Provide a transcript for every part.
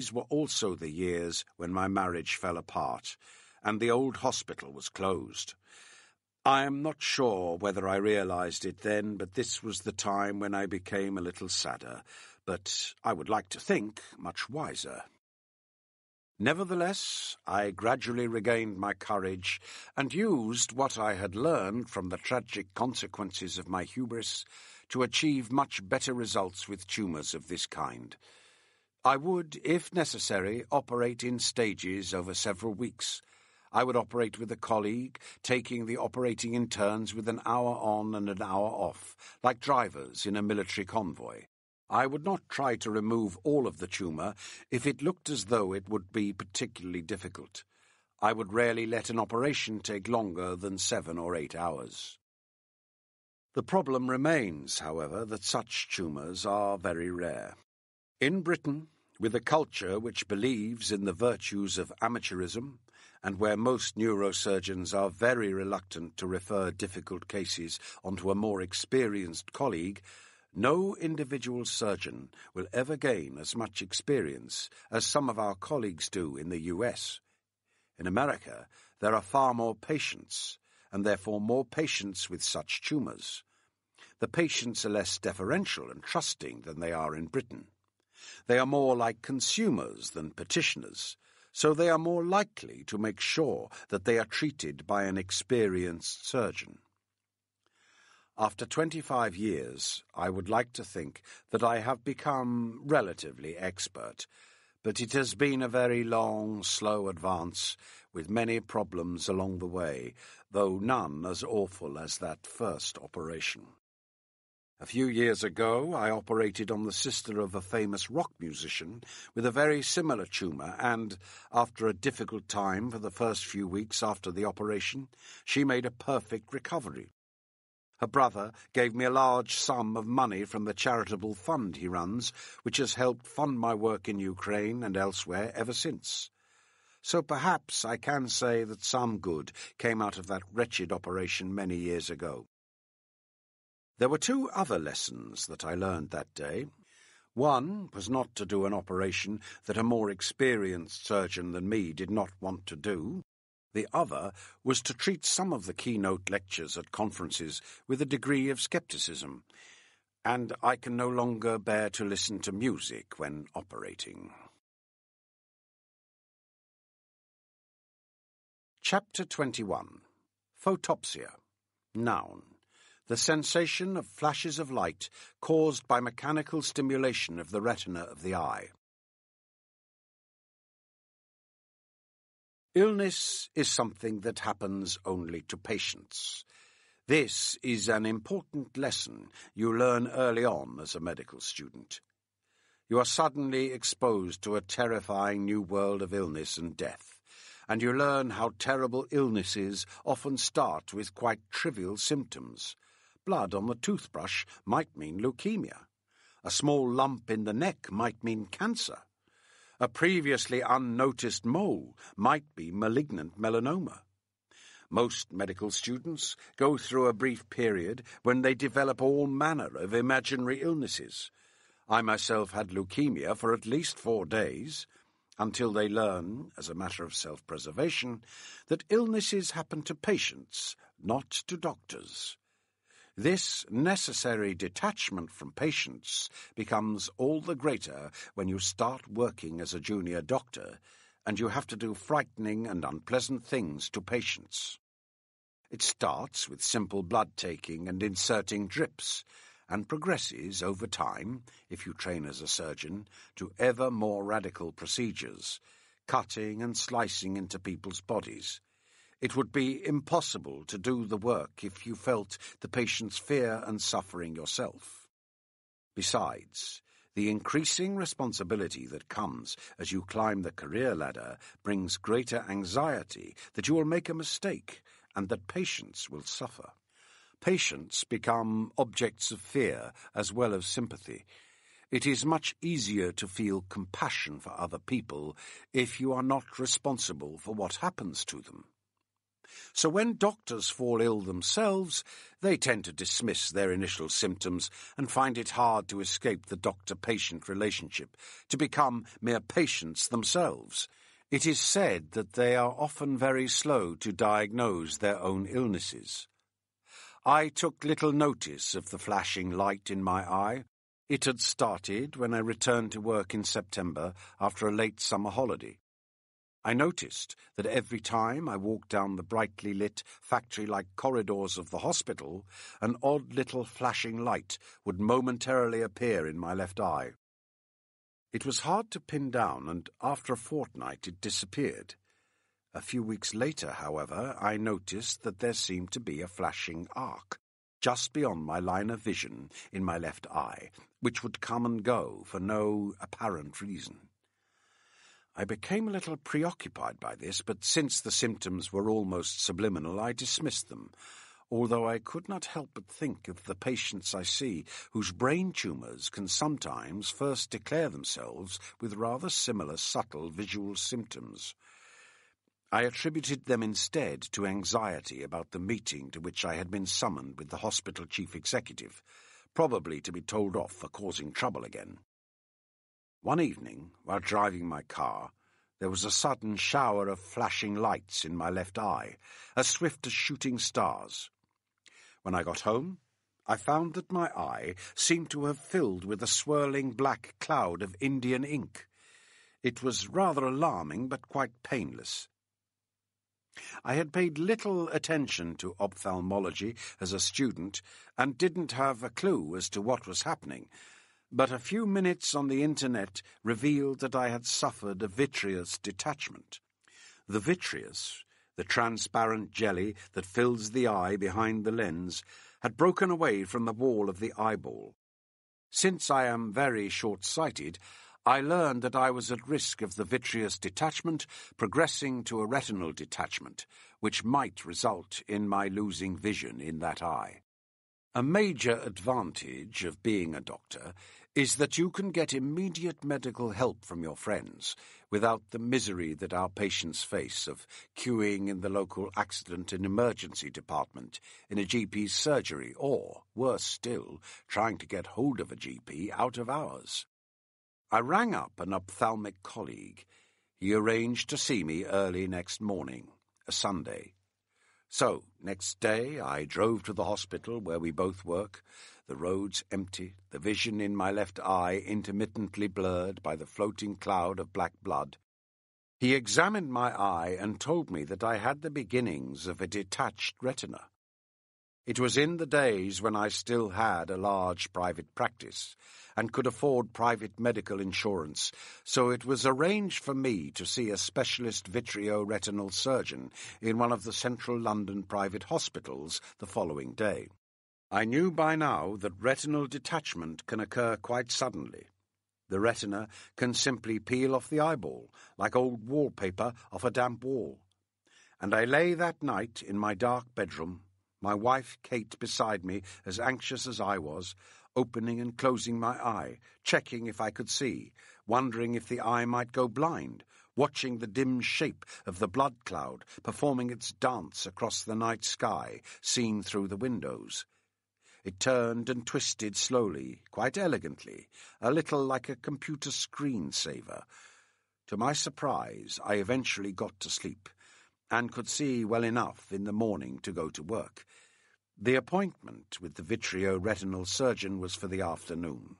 These were also the years when my marriage fell apart, and the old hospital was closed. I am not sure whether I realized it then, but this was the time when I became a little sadder, but I would like to think much wiser. Nevertheless, I gradually regained my courage and used what I had learned from the tragic consequences of my hubris to achieve much better results with tumours of this kind. I would, if necessary, operate in stages over several weeks. I would operate with a colleague, taking the operating in turns with an hour on and an hour off, like drivers in a military convoy. I would not try to remove all of the tumour if it looked as though it would be particularly difficult. I would rarely let an operation take longer than 7 or 8 hours. The problem remains, however, that such tumours are very rare. In Britain, with a culture which believes in the virtues of amateurism, and where most neurosurgeons are very reluctant to refer difficult cases onto a more experienced colleague, no individual surgeon will ever gain as much experience as some of our colleagues do in the US. In America, there are far more patients, and therefore more patients with such tumours. The patients are less deferential and trusting than they are in Britain. They are more like consumers than petitioners, so they are more likely to make sure that they are treated by an experienced surgeon. After 25 years, I would like to think that I have become relatively expert, but it has been a very long, slow advance, with many problems along the way, though none as awful as that first operation. A few years ago, I operated on the sister of a famous rock musician with a very similar tumour, and, after a difficult time for the first few weeks after the operation, she made a perfect recovery. Her brother gave me a large sum of money from the charitable fund he runs, which has helped fund my work in Ukraine and elsewhere ever since. So perhaps I can say that some good came out of that wretched operation many years ago. There were 2 other lessons that I learned that day. One was not to do an operation that a more experienced surgeon than me did not want to do. The other was to treat some of the keynote lectures at conferences with a degree of scepticism, and I can no longer bear to listen to music when operating. Chapter 21. Photopsia. Noun. The sensation of flashes of light caused by mechanical stimulation of the retina of the eye. Illness is something that happens only to patients. This is an important lesson you learn early on as a medical student. You are suddenly exposed to a terrifying new world of illness and death, and you learn how terrible illnesses often start with quite trivial symptoms. Blood on the toothbrush might mean leukemia. A small lump in the neck might mean cancer. A previously unnoticed mole might be malignant melanoma. Most medical students go through a brief period when they develop all manner of imaginary illnesses. I myself had leukemia for at least 4 days, until they learn, as a matter of self-preservation, that illnesses happen to patients, not to doctors. This necessary detachment from patients becomes all the greater when you start working as a junior doctor, and you have to do frightening and unpleasant things to patients. It starts with simple blood-taking and inserting drips, and progresses over time, if you train as a surgeon, to ever more radical procedures, cutting and slicing into people's bodies. It would be impossible to do the work if you felt the patient's fear and suffering yourself. Besides, the increasing responsibility that comes as you climb the career ladder brings greater anxiety that you will make a mistake and that patients will suffer. Patients become objects of fear as well as sympathy. It is much easier to feel compassion for other people if you are not responsible for what happens to them. So when doctors fall ill themselves, they tend to dismiss their initial symptoms and find it hard to escape the doctor-patient relationship, to become mere patients themselves. It is said that they are often very slow to diagnose their own illnesses. I took little notice of the flashing light in my eye. It had started when I returned to work in September after a late summer holiday. I noticed that every time I walked down the brightly lit, factory-like corridors of the hospital, an odd little flashing light would momentarily appear in my left eye. It was hard to pin down, and after a fortnight it disappeared. A few weeks later, however, I noticed that there seemed to be a flashing arc just beyond my line of vision in my left eye, which would come and go for no apparent reason. I became a little preoccupied by this, but since the symptoms were almost subliminal, I dismissed them, although I could not help but think of the patients I see whose brain tumours can sometimes first declare themselves with rather similar subtle visual symptoms. I attributed them instead to anxiety about the meeting to which I had been summoned with the hospital chief executive, probably to be told off for causing trouble again. One evening, while driving my car, there was a sudden shower of flashing lights in my left eye, as swift as shooting stars. When I got home, I found that my eye seemed to have filled with a swirling black cloud of Indian ink. It was rather alarming, but quite painless. I had paid little attention to ophthalmology as a student, and didn't have a clue as to what was happening, but a few minutes on the internet revealed that I had suffered a vitreous detachment. The vitreous, the transparent jelly that fills the eye behind the lens, had broken away from the wall of the eyeball. Since I am very short-sighted, I learned that I was at risk of the vitreous detachment progressing to a retinal detachment, which might result in my losing vision in that eye. A major advantage of being a doctor is that you can get immediate medical help from your friends without the misery that our patients face of queuing in the local accident and emergency department in a GP's surgery or, worse still, trying to get hold of a GP out of hours. I rang up an ophthalmic colleague. He arranged to see me early next morning, a Sunday. So, next day, I drove to the hospital where we both work, the roads empty, the vision in my left eye intermittently blurred by the floating cloud of black blood. He examined my eye and told me that I had the beginnings of a detached retina. It was in the days when I still had a large private practice and could afford private medical insurance, so it was arranged for me to see a specialist vitreoretinal surgeon in one of the central London private hospitals the following day. I knew by now that retinal detachment can occur quite suddenly. The retina can simply peel off the eyeball, like old wallpaper off a damp wall. And I lay that night in my dark bedroom, my wife Kate beside me, as anxious as I was, opening and closing my eye, checking if I could see, wondering if the eye might go blind, watching the dim shape of the blood cloud performing its dance across the night sky, seen through the windows. It turned and twisted slowly, quite elegantly, a little like a computer screensaver. To my surprise, I eventually got to sleep, and could see well enough in the morning to go to work. The appointment with the vitreoretinal surgeon was for the afternoon.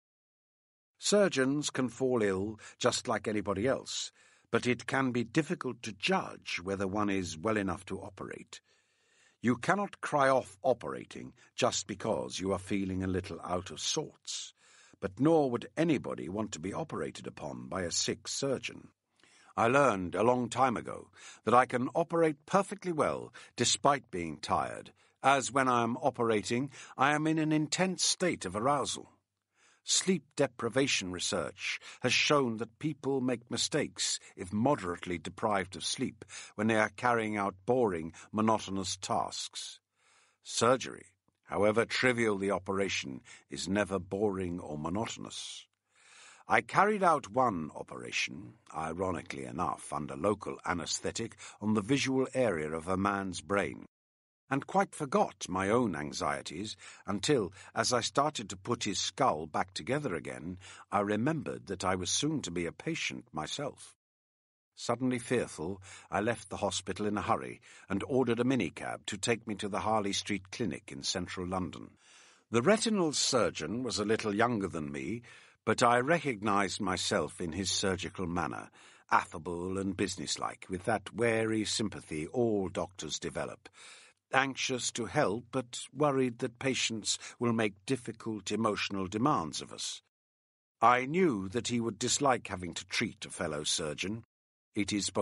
Surgeons can fall ill just like anybody else, but it can be difficult to judge whether one is well enough to operate. You cannot cry off operating just because you are feeling a little out of sorts, but nor would anybody want to be operated upon by a sick surgeon. I learned a long time ago that I can operate perfectly well despite being tired, as when I am operating, I am in an intense state of arousal. Sleep deprivation research has shown that people make mistakes if moderately deprived of sleep when they are carrying out boring, monotonous tasks. Surgery, however trivial the operation, is never boring or monotonous. I carried out one operation, ironically enough, under local anaesthetic on the visual area of a man's brain, and quite forgot my own anxieties until, as I started to put his skull back together again, I remembered that I was soon to be a patient myself. Suddenly fearful, I left the hospital in a hurry and ordered a minicab to take me to the Harley Street Clinic in central London. The retinal surgeon was a little younger than me, but I recognised myself in his surgical manner, affable and businesslike, with that wary sympathy all doctors develop, anxious to help but worried that patients will make difficult emotional demands of us. I knew that he would dislike having to treat a fellow surgeon. It is both